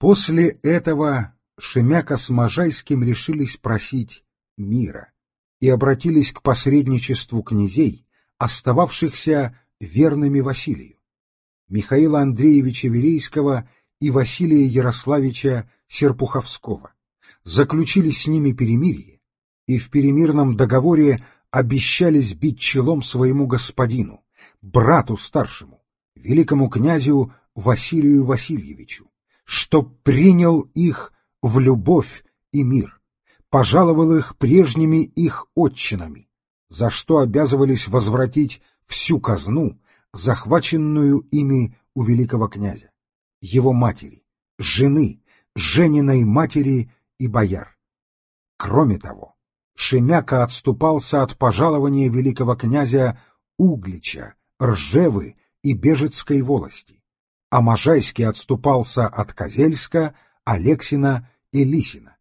После этого Шемяка с Можайским решились просить мира и обратились к посредничеству князей, остававшихся верными Василию, Михаила Андреевича Верейского и Василия Ярославича Серпуховского, заключили с ними перемирие и в перемирном договоре обещались бить челом своему господину, брату старшему, великому князю Василию Васильевичу, чтоб принял их в любовь и мир, пожаловал их прежними их отчинами, за что обязывались возвратить всю казну, захваченную ими у великого князя, его матери, жены, жениной матери и бояр. Кроме того, Шемяка отступался от пожалования великого князя Углича, Ржевы и Бежецкой волости, а Можайский отступался от Козельска, Алексина и Лисина.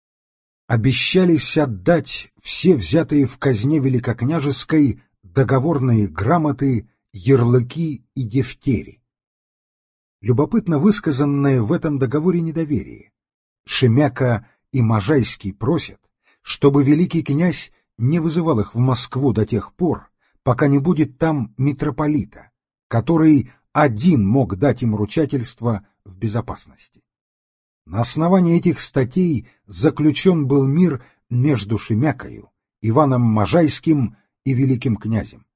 Обещались отдать все взятые в казне великокняжеской договорные грамоты, ярлыки и дефтери. Любопытно высказанное в этом договоре недоверие. Шемяка и Можайский просят, чтобы великий князь не вызывал их в Москву до тех пор, пока не будет там митрополита, который один мог дать им ручательство в безопасности. На основании этих статей заключен был мир между Шемякою, Иваном Можайским и великим князем.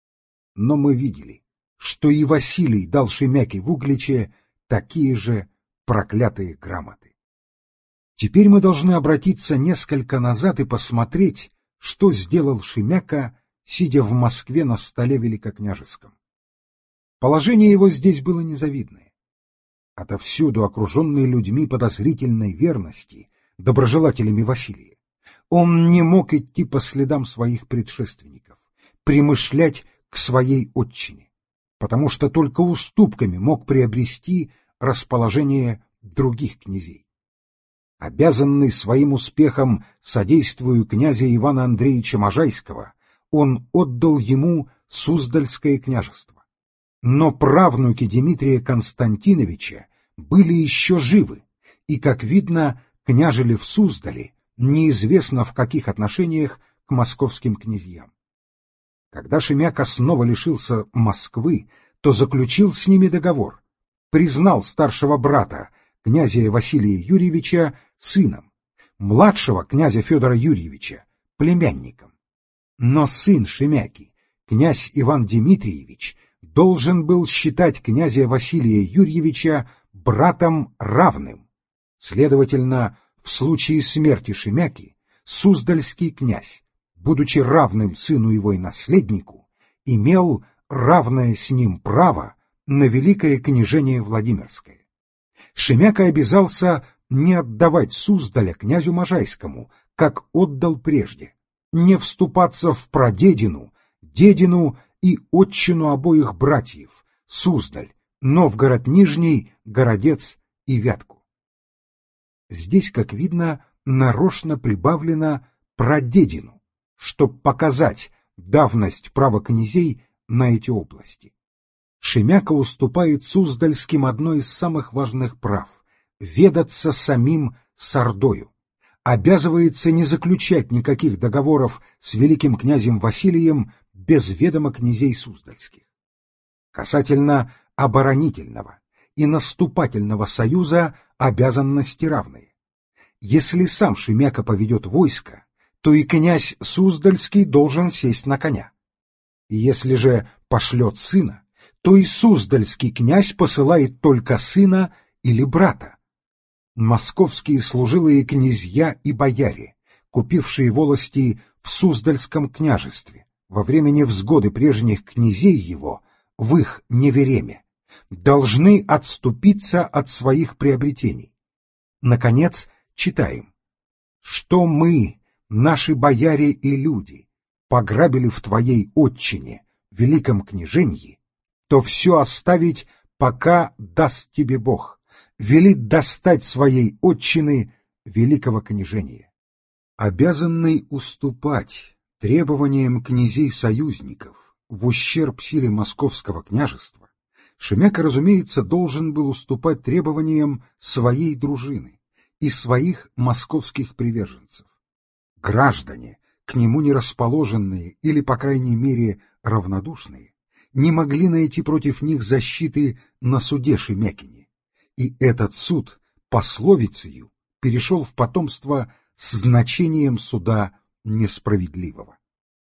Но мы видели, что и Василий дал Шемяке в Угличе такие же проклятые грамоты. Теперь мы должны обратиться несколько назад и посмотреть, что сделал Шемяка, сидя в Москве на столе великокняжеском. Положение его здесь было незавидное. Отовсюду окруженный людьми подозрительной верности, доброжелателями Василия, он не мог идти по следам своих предшественников, примышлять к своей отчине, потому что только уступками мог приобрести расположение других князей. Обязанный своим успехом содействию князя Ивана Андреевича Можайского, он отдал ему Суздальское княжество. Но правнуки Дмитрия Константиновича были еще живы, и, как видно, княжили в Суздале, неизвестно в каких отношениях к московским князьям. Когда Шемяка снова лишился Москвы, то заключил с ними договор, признал старшего брата, князя Василия Юрьевича, сыном, младшего князя Федора Юрьевича, племянником. Но сын Шемяки, князь Иван Дмитриевич, должен был считать князя Василия Юрьевича братом равным. Следовательно, в случае смерти Шемяки, Суздальский князь, будучи равным сыну его и наследнику, имел равное с ним право на великое княжение Владимирское. Шемяка обязался не отдавать Суздаля князю Можайскому, как отдал прежде, не вступаться в прадедину, дедину и отчину обоих братьев, Суздаль, Новгород Нижний, Городец и Вятку. Здесь, как видно, нарочно прибавлено прадедину, чтоб показать давность права князей на эти области. Шемяка уступает Суздальским одно из самых важных прав — ведаться самим с Ордою, обязывается не заключать никаких договоров с великим князем Василием без ведома князей Суздальских. Касательно оборонительного и наступательного союза обязанности равные. Если сам Шемяка поведет войско, то и князь Суздальский должен сесть на коня. Если же пошлет сына, то и Суздальский князь посылает только сына или брата. Московские служилые князья и бояре, купившие волости в Суздальском княжестве, во время невзгоды прежних князей его, в их невереме, должны отступиться от своих приобретений. Наконец, читаем, что мы, наши бояре и люди, пограбили в твоей отчине, великом княженье, то все оставить, пока даст тебе Бог, велит достать своей отчины великого княжения. Обязанный уступать требованиям князей-союзников в ущерб силе московского княжества, Шемяка, разумеется, должен был уступать требованиям своей дружины и своих московских приверженцев. Граждане, к нему не расположенные или, по крайней мере, равнодушные, не могли найти против них защиты на суде Шемякине, и этот суд пословицею перешел в потомство с значением суда несправедливого.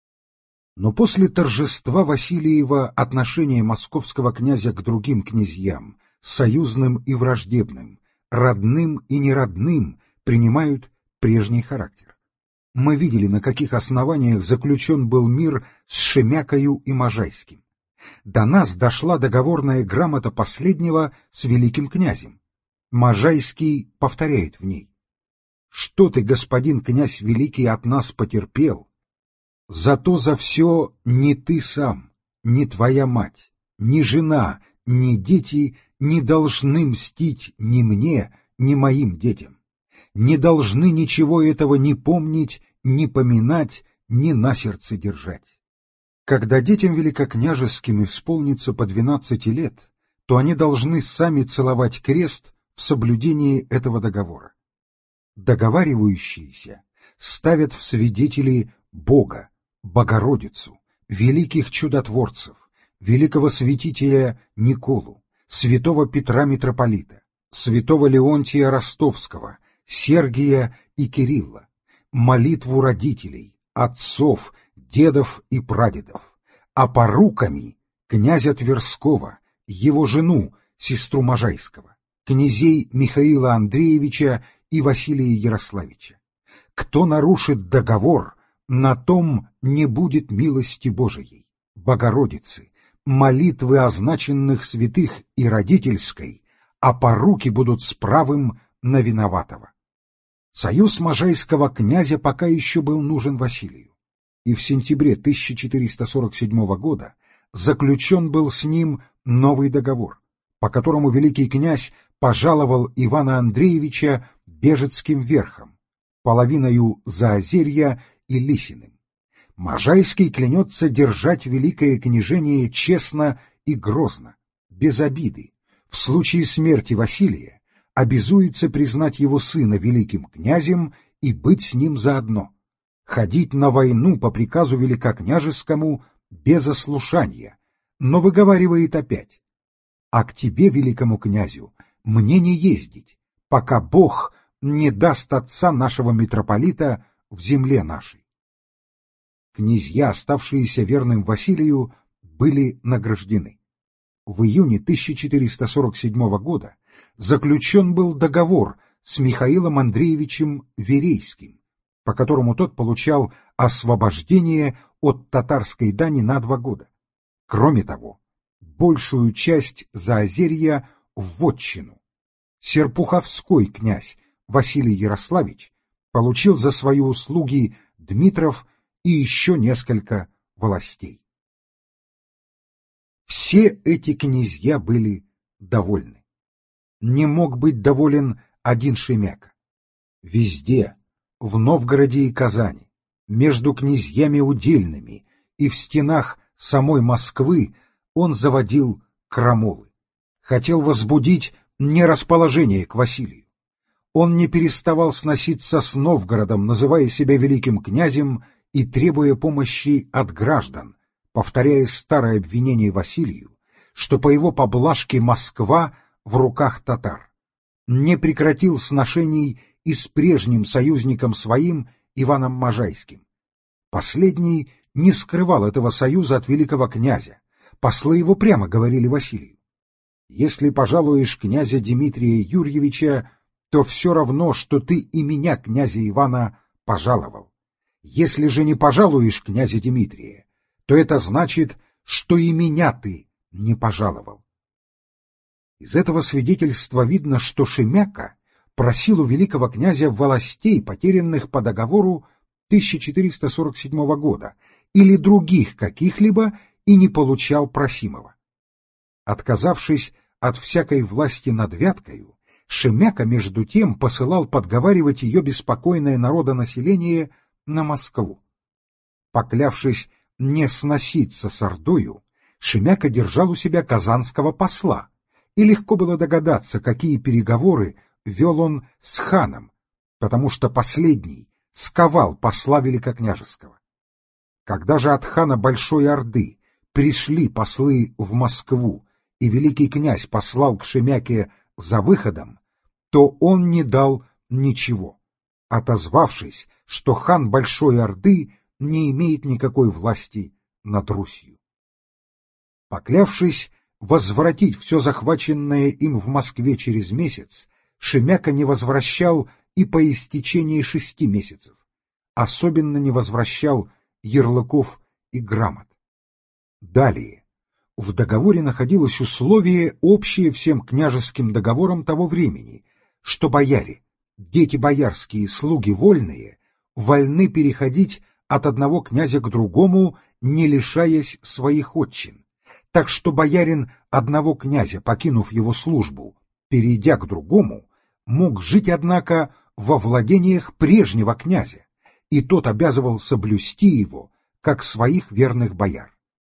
Но после торжества Васильева отношение московского князя к другим князьям, союзным и враждебным, родным и неродным, принимают прежний характер. Мы видели, на каких основаниях заключен был мир с Шемякою и Можайским. До нас дошла договорная грамота последнего с великим князем. Можайский повторяет в ней: «Что ты, господин князь великий, от нас потерпел? Зато за все ни ты сам, ни твоя мать, ни жена, ни дети не должны мстить ни мне, ни моим детям. Не должны ничего этого ни помнить, ни поминать, ни на сердце держать». Когда детям великокняжеским исполнится по 12 лет, то они должны сами целовать крест в соблюдении этого договора. Договаривающиеся ставят в свидетели Бога, Богородицу, великих чудотворцев, великого святителя Николу, святого Петра Митрополита, святого Леонтия Ростовского, Сергия и Кирилла, молитву родителей, отцов, дедов и прадедов, а поруками князя Тверского, его жену, сестру Можайского, князей Михаила Андреевича и Василия Ярославича. Кто нарушит договор, на том не будет милости Божией, Богородицы, молитвы означенных святых и родительской, а поруки будут с правым на виноватого. Союз можайского князя пока еще был нужен Василию, и в сентябре 1447 года заключен был с ним новый договор, по которому великий князь пожаловал Ивана Андреевича Бежецким верхом, половиною Заозерья и Лисиным. Можайский клянется держать великое княжение честно и грозно, без обиды. В случае смерти Василия обязуется признать его сына великим князем и быть с ним заодно, ходить на войну по приказу великокняжескому без ослушания, но выговаривает опять: «А к тебе, великому князю, мне не ездить, пока Бог не даст отца нашего митрополита в земле нашей». Князья, оставшиеся верным Василию, были награждены. В июне 1447 года заключен был договор с Михаилом Андреевичем Верейским, по которому тот получал освобождение от татарской дани на 2 года. Кроме того, большую часть Заозерья в вотчину. Серпуховской князь Василий Ярославич получил за свои услуги Дмитров и еще несколько властей. Все эти князья были довольны. Не мог быть доволен один Шемяка. Везде, в Новгороде и Казани, между князьями удельными и в стенах самой Москвы он заводил крамолы, хотел возбудить нерасположение к Василию. Он не переставал сноситься с Новгородом, называя себя великим князем и требуя помощи от граждан, повторяя старое обвинение Василию, что по его поблажке Москва в руках татар. Не прекратил сношений и с прежним союзником своим Иваном Можайским. Последний не скрывал этого союза от великого князя. Послы его прямо говорили Василию: «Если пожалуешь князя Дмитрия Юрьевича, то все равно, что ты и меня, князя Ивана, пожаловал. Если же не пожалуешь князя Дмитрия, то это значит, что и меня ты не пожаловал». Из этого свидетельства видно, что Шемяка просил у великого князя властей, потерянных по договору 1447 года, или других каких-либо, и не получал просимого. Отказавшись от всякой власти над Вяткою, Шемяка между тем посылал подговаривать ее беспокойное народонаселение на Москву. Поклявшись не сноситься с Ордою, Шемяка держал у себя казанского посла, и легко было догадаться, какие переговоры вел он с ханом, потому что последний сковал посла великокняжеского. Когда же от хана Большой Орды пришли послы в Москву, и великий князь послал к Шемяке за выходом, то он не дал ничего, отозвавшись, что хан Большой Орды не имеет никакой власти над Русью. Поклявшись возвратить все захваченное им в Москве через месяц, Шемяка не возвращал и по истечении 6 месяцев, особенно не возвращал ярлыков и грамот. Далее. В договоре находилось условие, общее всем княжеским договорам того времени, что бояре, дети боярские и слуги вольные, вольны переходить от одного князя к другому, не лишаясь своих отчин. Так что боярин одного князя, покинув его службу, перейдя к другому, мог жить, однако, во владениях прежнего князя, и тот обязывался блюсти его, как своих верных бояр.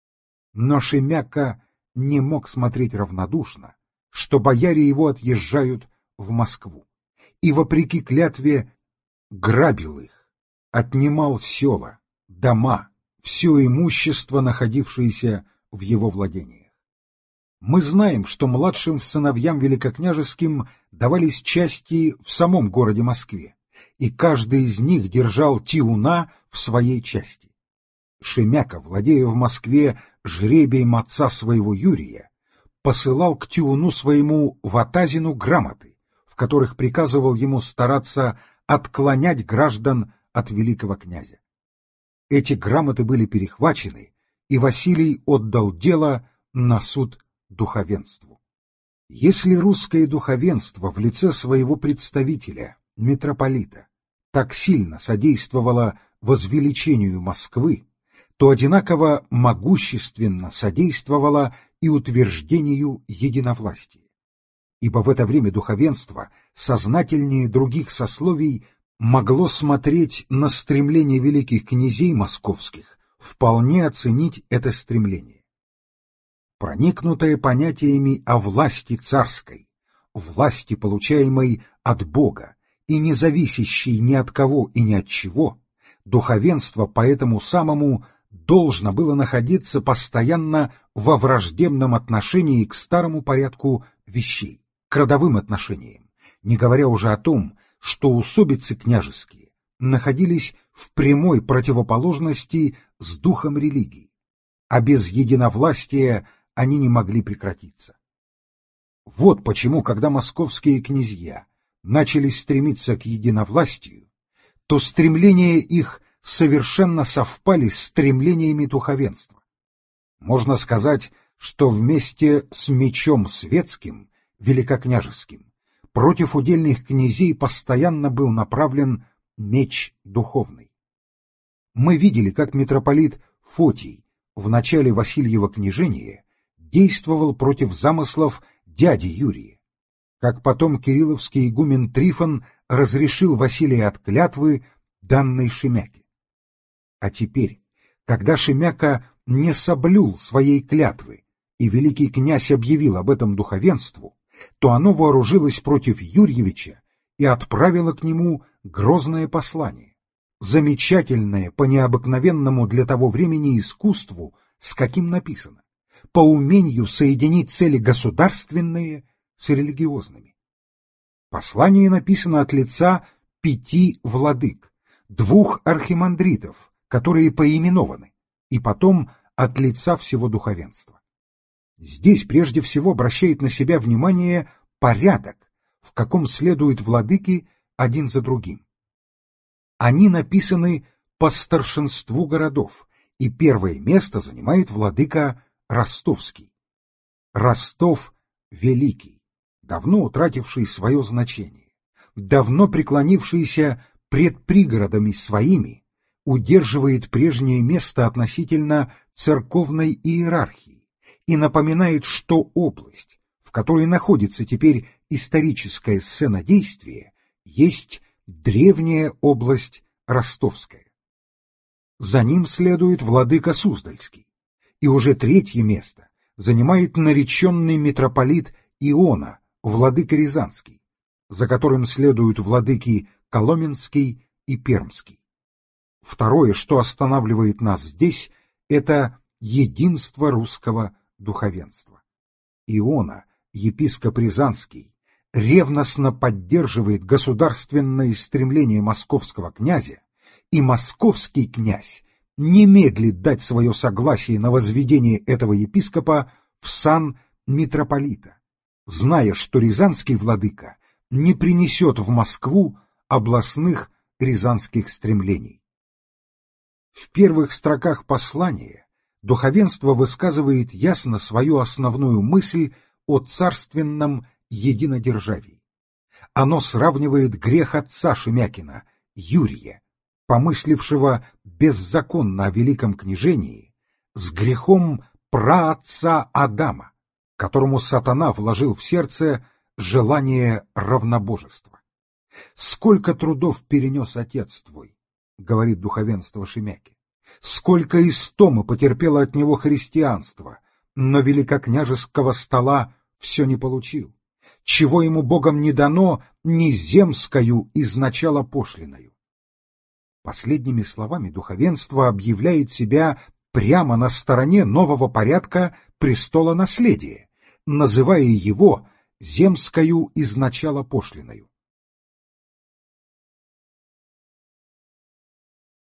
Но Шемяка не мог смотреть равнодушно, что бояре его отъезжают в Москву, и, вопреки клятве, грабил их, отнимал села, дома, все имущество, находившееся в его владениях. Мы знаем, что младшим сыновьям великокняжеским давались части в самом городе Москве, и каждый из них держал тиуна в своей части. Шемяка, владея в Москве жребием отца своего Юрия, посылал к тиуну своему Ватазину грамоты, в которых приказывал ему стараться отклонять граждан от великого князя. Эти грамоты были перехвачены, и Василий отдал дело на суд духовенству. Если русское духовенство в лице своего представителя, митрополита, так сильно содействовало возвеличению Москвы, то одинаково могущественно содействовало и утверждению единовластия. Ибо в это время духовенство, сознательнее других сословий, могло смотреть на стремление великих князей московских, вполне оценить это стремление. Проникнутое понятиями о власти царской, власти, получаемой от Бога, и не зависящей ни от кого и ни от чего, духовенство по этому самому должно было находиться постоянно во враждебном отношении к старому порядку вещей, к родовым отношениям, не говоря уже о том, что усобицы княжеские находились в прямой противоположности с духом религии, а без единовластия они не могли прекратиться. Вот почему, когда московские князья начали стремиться к единовластию, то стремления их совершенно совпали с стремлениями духовенства. Можно сказать, что вместе с мечом светским, великокняжеским, против удельных князей постоянно был направлен меч духовный. Мы видели, как митрополит Фотий в начале Васильева княжения действовал против замыслов дяди Юрия, как потом кирилловский игумен Трифон разрешил Василия от клятвы, данной Шемяке. А теперь, когда Шемяка не соблюл своей клятвы, и великий князь объявил об этом духовенству, то оно вооружилось против Юрьевича и отправило к нему грозное послание, замечательное по необыкновенному для того времени искусству, с каким написано, по умению соединить цели государственные с религиозными. Послание написано от лица 5 владык, 2 архимандритов, которые поименованы, и потом от лица всего духовенства. Здесь прежде всего обращает на себя внимание порядок, в каком следуют владыки один за другим. Они написаны по старшинству городов, и первое место занимает владыка Ростовский. Ростов великий, давно утративший свое значение, давно преклонившийся пред пригородами своими, удерживает прежнее место относительно церковной иерархии и напоминает, что область, в которой находится теперь историческая сцена действия, есть древняя область ростовская. За ним следует владыка Суздальский, и уже третье место занимает нареченный митрополит Иона, владыка Рязанский, за которым следуют владыки Коломенский и Пермский. Второе, что останавливает нас здесь, это единство русского духовенства. Иона, епископ Рязанский, ревностно поддерживает государственное стремление московского князя, и московский князь не медлит дать свое согласие на возведение этого епископа в сан митрополита, зная, что рязанский владыка не принесет в Москву областных рязанских стремлений. В первых строках послания духовенство высказывает ясно свою основную мысль о царственном единодержавии. Оно сравнивает грех отца Шемякина, Юрия, помыслившего беззаконно о великом княжении, с грехом праотца Адама, которому сатана вложил в сердце желание равнобожества. «Сколько трудов перенес отец твой», — говорит духовенство Шемяки, «сколько истомы потерпело от него христианство, но великокняжеского стола все не получил, чего ему Богом не дано, ни земскою изначало пошлиною». Последними словами духовенство объявляет себя прямо на стороне нового порядка престола наследия, называя его земскою изначало пошлиною.